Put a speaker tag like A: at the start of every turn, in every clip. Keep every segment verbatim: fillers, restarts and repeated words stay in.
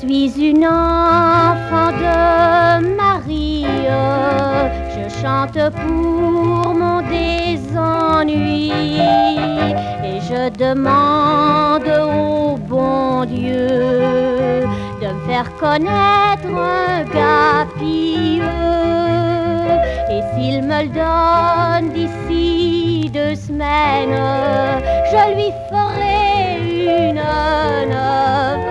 A: suis une enfant de Marie, je chante pour mon désennui et je demande au bon Dieu de me faire connaître un gars pieux. Et s'il me le donne d'ici deux semaines, je lui ferai une neuvaine.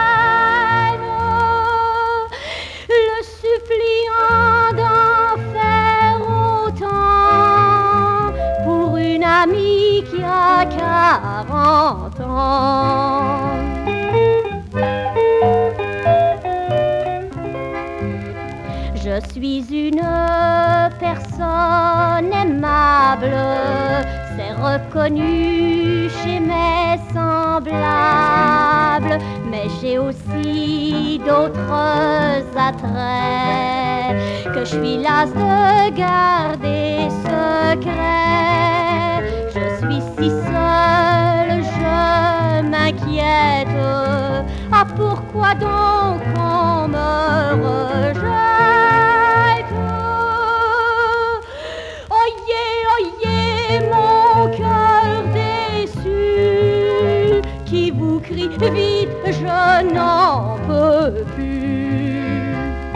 A: Le suppliant d'en faire autant pour une amie qui a quarante ans. Je suis une personne aimable, c'est reconnu chez mes semblables, mais j'ai aussi d'autres attraits que je suis lasse de garder secret. Je suis si seule, je m'inquiète. Ah, pourquoi donc on me rejette? Mon cœur déçu qui vous crie vite, je n'en peux plus.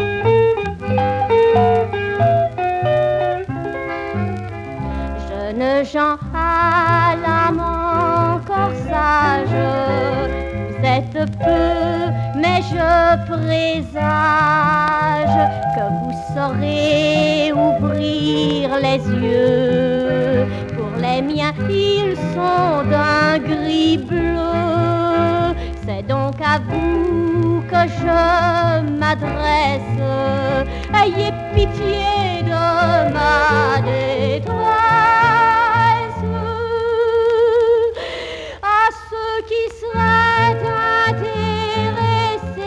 A: Jeune gens à l'âme encore sage, vous êtes peu, mais je présage que vous saurez ouvrir les yeux. Pour les miens, ils sont d'un gris bleu. C'est donc à vous que je m'adresse. Ayez pitié de ma détresse. À ceux qui seraient intéressés,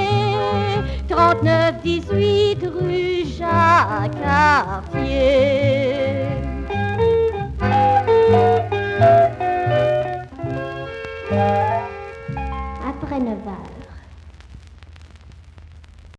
A: trente-neuf dix-huit rue Jacques Cartier.